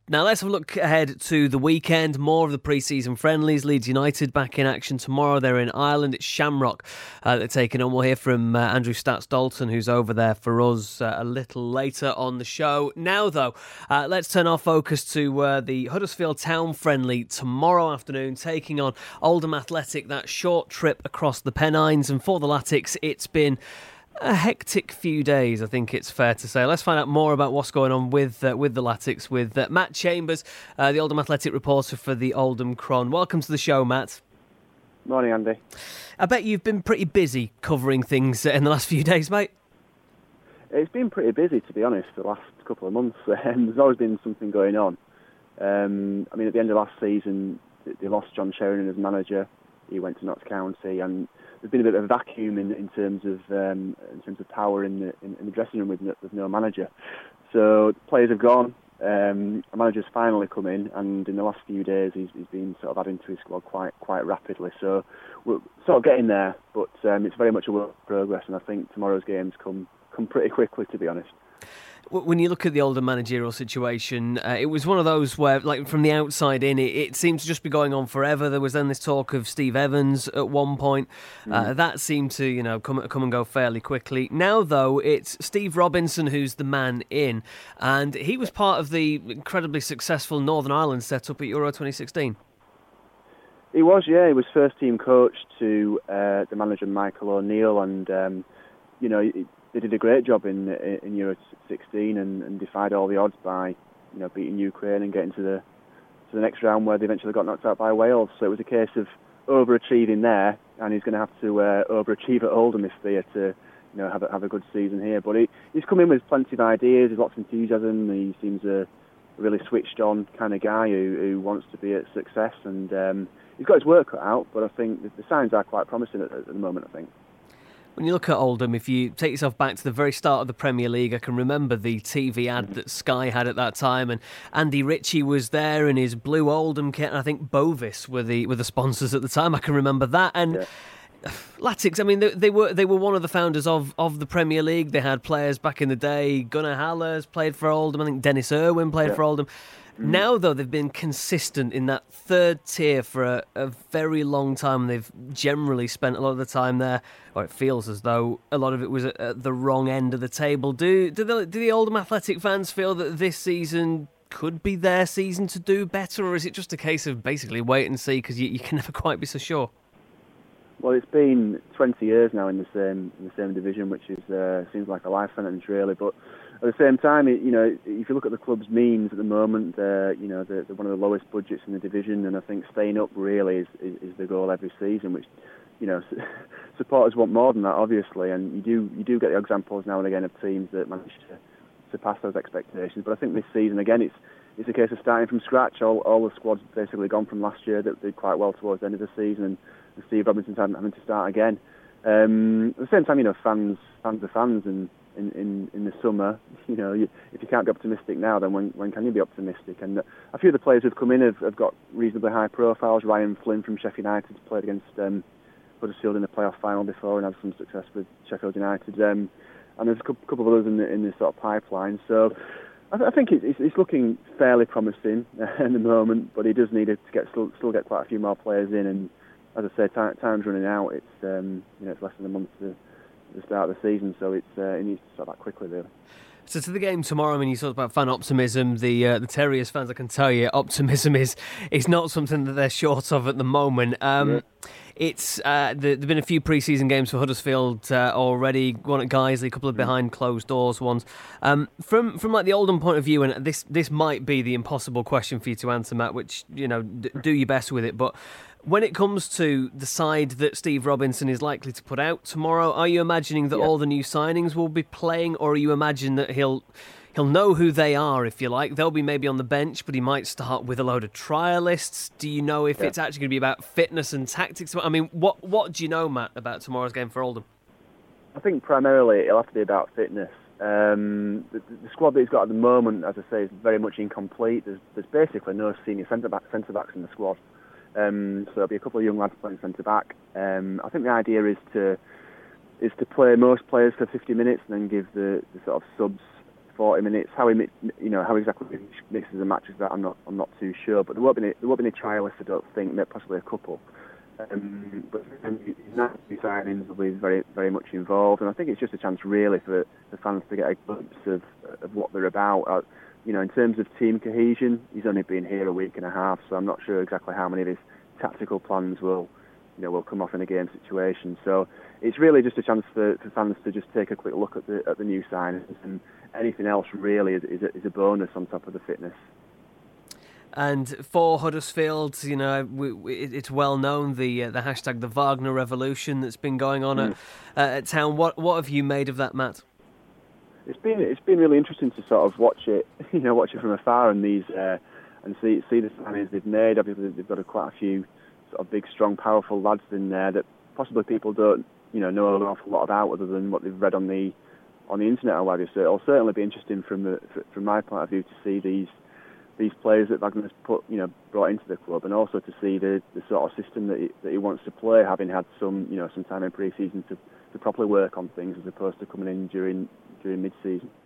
Now let's have a look ahead to the weekend. More of the pre-season friendlies. Leeds United back in action tomorrow. They're in Ireland. It's Shamrock they're taking on. We'll hear from Andrew Stats-Dalton, who's over there for us a little later on the show. Now, though, let's turn our focus to the Huddersfield Town friendly tomorrow afternoon, taking on Oldham Athletic. That short trip across the Pennines. And for the Latics, it's been a hectic few days, I think it's fair to say. Let's find out more about what's going on with the Latics with Matt Chambers, the Oldham Athletic reporter for the Oldham Cron. Welcome to the show, Matt. Morning, Andy. I bet you've been pretty busy covering things in the last few days, mate. It's been pretty busy, to be honest, for the last couple of months. There's always been something going on. I mean, at the end of last season, they lost John Sheridan as manager. He went to Notts County, and there's been a bit of a vacuum in terms of power in the dressing room with no manager. So players have gone. A manager's finally come in, and in the last few days he's been sort of adding to his squad quite rapidly. So we're sort of getting there, but it's very much a work in progress, and I think tomorrow's games come pretty quickly, to be honest. When you look at the Oldham managerial situation, it was one of those where, like, from the outside in, it seemed to just be going on forever. There was then this talk of Steve Evans at one point. That seemed to, come and go fairly quickly. Now, though, it's Steve Robinson who's the man in, and he was part of the incredibly successful Northern Ireland setup at Euro 2016. He was, yeah. He was first team coach to the manager Michael O'Neill, and they did a great job in Euro 16 and defied all the odds by beating Ukraine and getting to the next round, where they eventually got knocked out by Wales. So it was a case of overachieving there, and he's going to have to overachieve at Oldham if they are to have a good season here. But he's come in with plenty of ideas. He's lots of enthusiasm. He seems a really switched on kind of guy who wants to be a success, and he's got his work cut out. But I think the signs are quite promising at the moment, I think. When you look at Oldham, if you take yourself back to the very start of the Premier League, I can remember the TV ad that Sky had at that time, and Andy Ritchie was there in his blue Oldham kit, and I think Bovis were the sponsors at the time. I can remember that. And Latics, I mean, they were one of the founders of the Premier League. They had players back in the day. Gunnar Hallers played for Oldham. I think Dennis Irwin played for Oldham. Now, though, they've been consistent in that third tier for a very long time. They've generally spent a lot of the time there, or it feels as though a lot of it was at the wrong end of the table. Do the Oldham Athletic fans feel that this season could be their season to do better, or is it just a case of basically wait and see, because you can never quite be so sure? Well, it's been 20 years now in the same division, which is seems like a life sentence, really. But at the same time, if you look at the club's means at the moment, they're one of the lowest budgets in the division, and I think staying up really is the goal every season. Which supporters want more than that, obviously, and you do get the examples now and again of teams that manage to surpass those expectations. But I think this season again, it's a case of starting from scratch. All the squads basically gone from last year that did quite well towards the end of the season, and Steve Robinson's having to start again. At the same time, fans are fans, and in the summer, if you can't be optimistic now, then when can you be optimistic? And a few of the players who've come in have got reasonably high profiles. Ryan Flynn from Sheffield United played against Huddersfield in the playoff final before and had some success with Sheffield United. And there's a couple of others in the sort of pipeline. So I think it's looking fairly promising at the moment, but he does need to still get quite a few more players in. And as I say, time's running out. It's it's less than a month to the start of the season, so it needs to start that quickly, really. So to the game tomorrow, I mean, you talked about fan optimism. The Terriers fans, I can tell you, optimism is not something that they're short of at the moment. It's there've been a few pre-season games for Huddersfield already. One at Guiseley, a couple of behind closed doors ones. From like the Oldham point of view, and this might be the impossible question for you to answer, Matt, which do your best with it, but when it comes to the side that Steve Robinson is likely to put out tomorrow, are you imagining that all the new signings will be playing, or are you imagining that he'll know who they are, if you like? They'll be maybe on the bench, but he might start with a load of trialists. Do you know if it's actually going to be about fitness and tactics? I mean, what do you know, Matt, about tomorrow's game for Oldham? I think primarily it'll have to be about fitness. The squad that he's got at the moment, as I say, is very much incomplete. There's basically no senior centre-backs in the squad. So there'll be a couple of young lads playing centre-back. I think the idea is to play most players for 50 minutes and then give the sort of subs 40 minutes. How exactly he mixes and matches that, I'm not too sure. But there won't be any trialists, I don't think. Maybe possibly a couple. But his new signings will be very, very much involved, and I think it's just a chance really for the fans to get a glimpse of what they're about. In terms of team cohesion, he's only been here a week and a half, so I'm not sure exactly how many of his tactical plans will come off in a game situation. So it's really just a chance for fans to just take a quick look at the new signings, and anything else really is a bonus on top of the fitness. And for Huddersfield, it's well known the hashtag the Wagner Revolution that's been going on at town. What have you made of that, Matt? It's been really interesting to sort of watch it from afar, and see the signings they've made. Obviously, they've got quite a few sort of big, strong, powerful lads in there that possibly people don't know an awful lot about, other than what they've read on the internet or whatever. So it'll certainly be interesting from my point of view to see these players that Wagner's brought into the club, and also to see the sort of system that he wants to play, having had some time in pre-season to properly work on things, as opposed to coming in during mid-season.